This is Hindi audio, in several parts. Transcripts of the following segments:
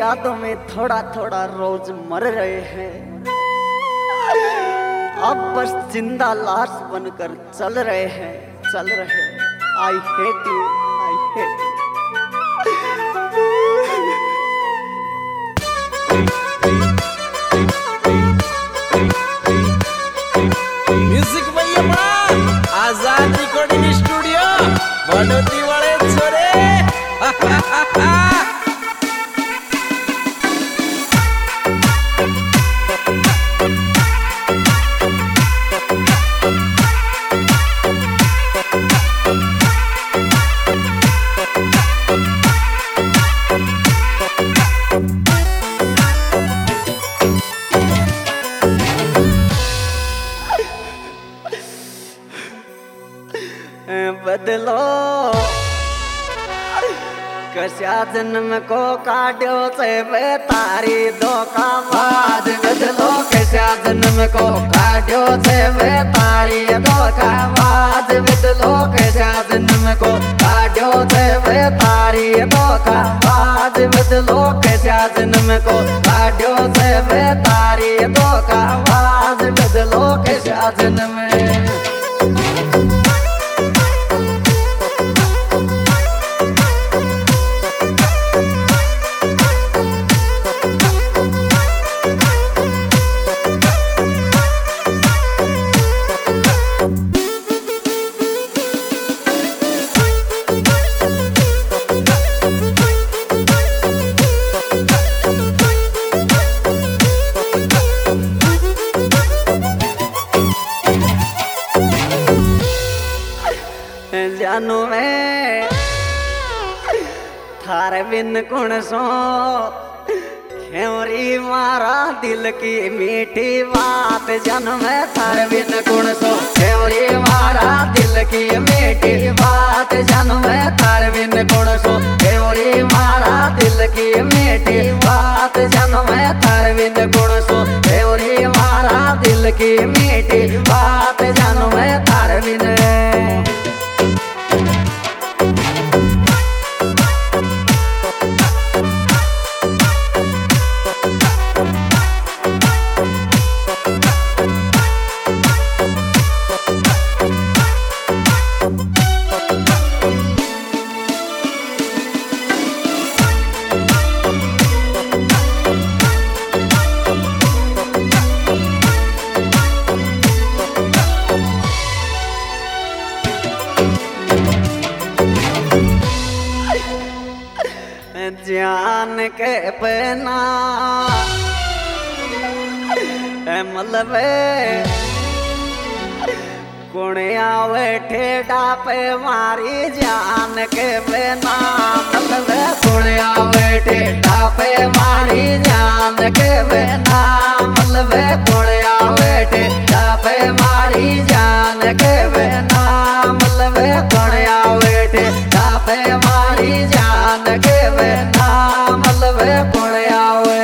यादों में थोड़ा थोड़ा रोज मर रहे हैं। अब बस जिंदा लाश बनकर चल रहे हैं, चल रहे हैं। I hate you, I hate you. Music भैया आजाद रिकॉर्डिंग स्टूडियो वडोदरी वाले छोरे। बदलो कशा जन्म को काट्यो से बेतारी धोखाबाज। बदलो कशा जन्म को काट्यो से बेतारी धोखाबाज। बदलो कशा जन्म को काट्यो से बेतारी धोखाबाज। बदलो कशा जन्म को काट्यो से बेतारी धोखाबाज। बदलो कशा जन्म जानू में थारे बिन कुण सो खेवरी मारा दिल की मीठी बात। जन्म में थारे बिन कुण सो खेवरी मारा दिल की मीठी बात। जन्म में थारे बिन कुण सो खेवरी मारा दिल की मीठी बात। जन्म में थारे बिन कुण सो खेवरी मारा दिल की मीठी बात। जन्म में थारे बिन जान के पहना मलबे कुणिया ठेडा पे मारी जान के पहना। मलबे कुणिया ठेडा पे मारी जान के पहना। मलबे कुणिया ठेडा पे मारी जान के पहना। मलबे कुणिया ठेडा पे मारी जान के पहना। मलबे कुणिया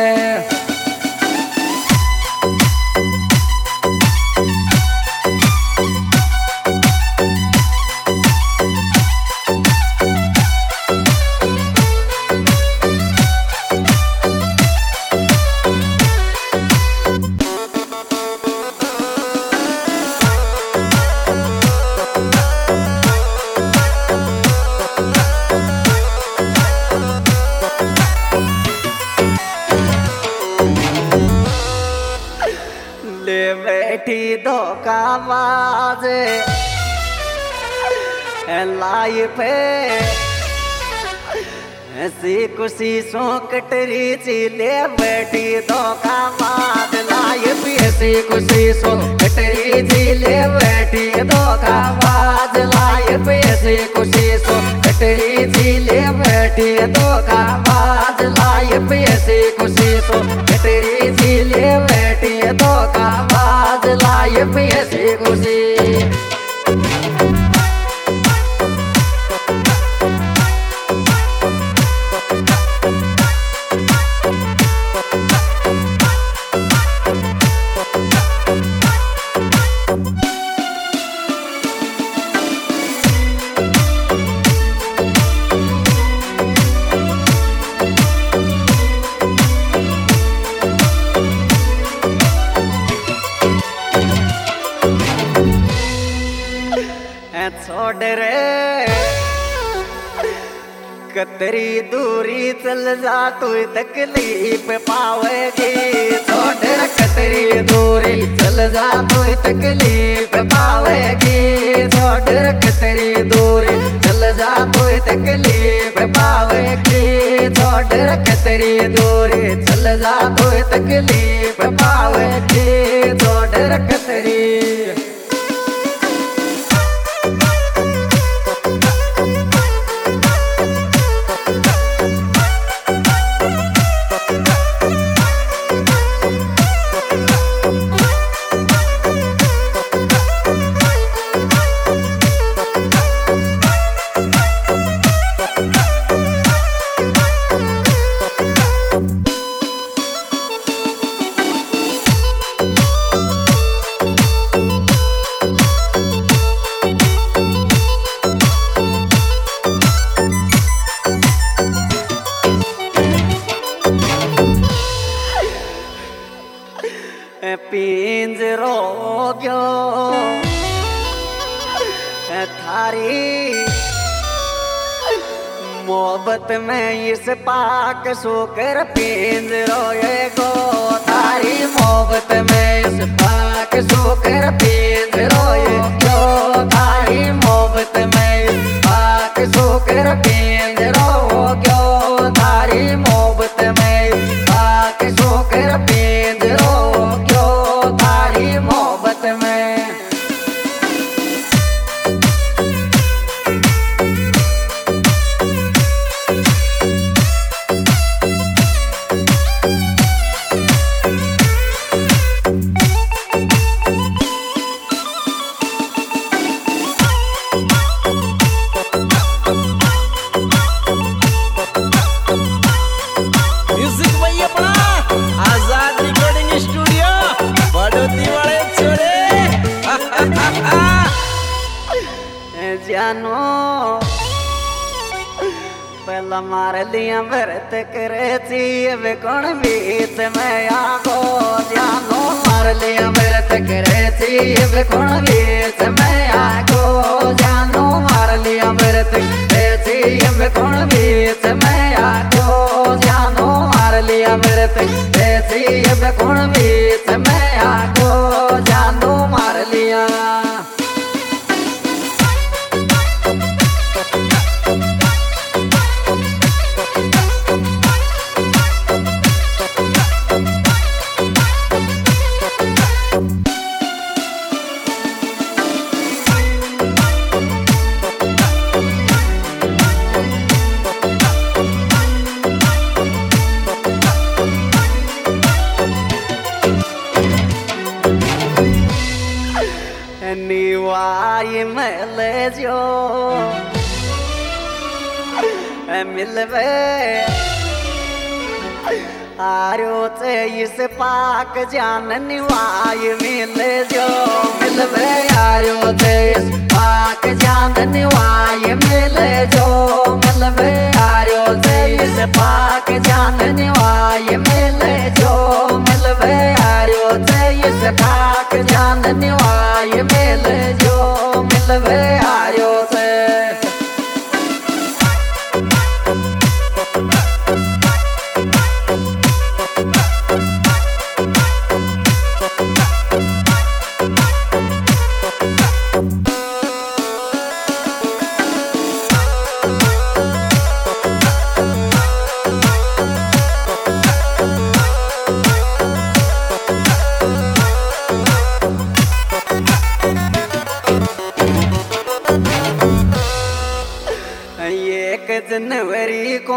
बैठी धोखाबाज लाइफ ऐसी खुशी सो कटरी चिले बैठी धोखाबाज। लाइफ ऐसी खुशी सो कटरी चिले बैठी धोखाबाज। लाइफ ऐसी खुशी सो कटरी चिले बैठी धोखाबाज। लाइफ ऐसी खुशी सो कटरी चिले बैठी धोखाबाज। लाइफ ऐसी खुशी छोड़ रे कतरी दूरी चल जा तू तकलीफ पावेगी छोड़ रे कतरी दूरी चल जा तू तकलीफ पावेगी छोड़ रे कतरी दूरी चल जा तू तकलीफ पावेगी छोड़ रे कतरी दूरी चल जा तू तकलीफ पावेगी छोड़ रे कतरी पिंजरो क्यों थारी मोहब्बत में इस पाक सोकर पिंजरो ये गो थारी मोहब्बत में इस पाक सोकर पिंजरो ये गो थारी मोहब्बत में इस पाक सोकर पिंजरो क्यों थारी मोहब्बत में इस पाक सोकर पिंजरो मोहब्बत में म्यूजिक भैया अपना आजाद रिकॉर्डिंग स्टूडियो बड़ोती वाले छोरे जानो पहला मार लिया व्रत करे थी अब कौन बीच में आगो जानो मार लिया व्रत करे थी अब कौन बीच में आगो जानो मार लिया व्रत करे थी अब कौन बीच में आगो जानो मार लिया व्रत करे थी अब कौन बीच में आगो जानो मार लिया निवाई मिले जो मिलवे आरो से इस पाक जान निवाई मिले जो मिलवे आरो से इस पाक जान निवाई मिले जो मिलवे आरो से इस पाक जान निवाई मिले जो मिलवे आरो से इस पाक जान निवाई मिले जो मिलवे आरो से जनवरी को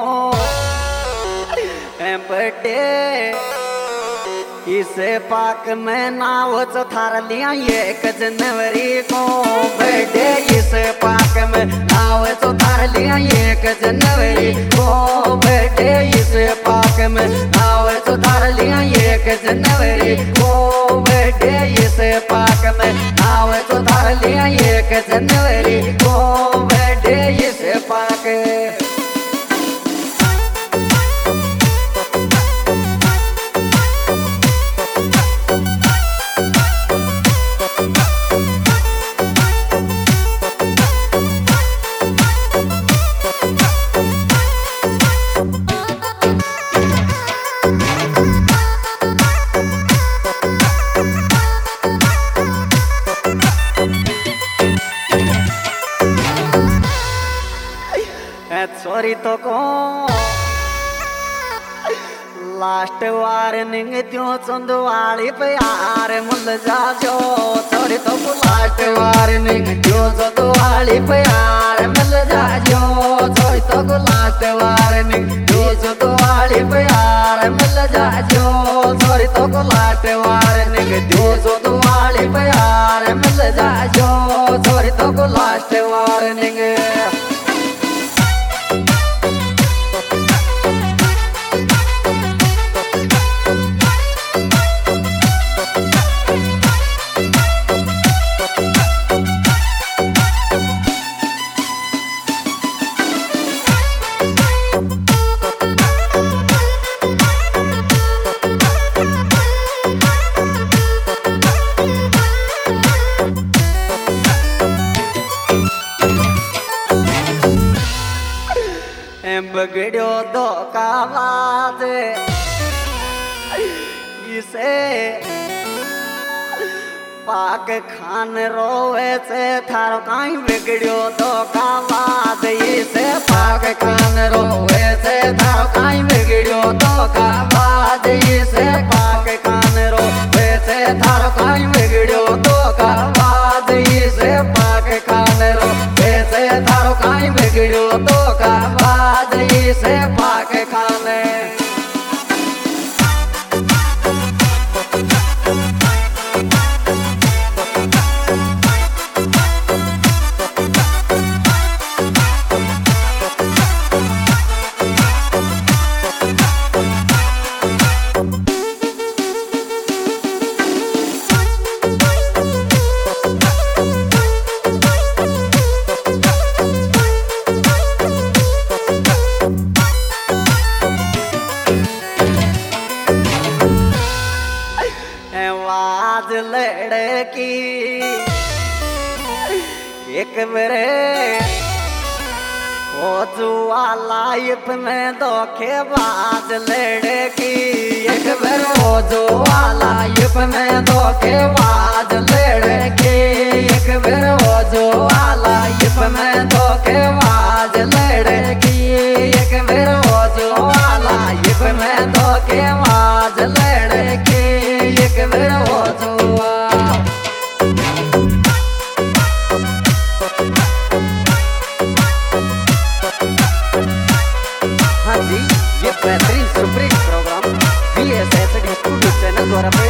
बर्थडे इस पाक में नाव थार लिया 1 जनवरी को बर्थडे इस पाक में नाव थार लिया 1 जनवरी को बर्थडे इस पाक में नाव थार लिया 1 जनवरी को बर्थडे इस पाक में नाव थार लिया 1 जनवरी को बर्थडे इस पाक सॉरी तो को लास्ट वार्निंग त्यों चंदवाली प्यार मुल जाजो सॉरी तो को लास्ट वार्निंग त्यों चंदवाली प्यार मिल जाजो सॉरी तो को लास्ट वार्निंग त्यों चंदवाली प्यार मिल जाजो सॉरी तो को लास्ट वार्निंग त्यों चंदवाली प्यार मिल जाजो सॉरी तो को लास्ट वार्निंग बगड़ो दो का बात इसे पाक खान रोवे से थारो काई बिगड़ो दो का बात इसे पाक खान रोवे से थारो काई बिगड़ो दो का बात इसे पाक खान रोवे से थारो काई बिगड़ो दो का बात इसे पाक खान रोवे से थारो काई बिगड़ो दो का बात इसे पाक खाने आवाज लड़की एक मेरे हो जुआ लाइफ में धोखेबाज लड़की एक मेरे हो जुआ लाइफ में धोखेबाज लड़की एक मेरे हो जुआ लाइफ में धोखेबाज लड़की एक मेरे हो जुआ लाइफ में धोखेबाज लड़की एक मेरा हो जुआ हाँ जी ये बेहतरीन superhit programme VSSD studio channel द्वारा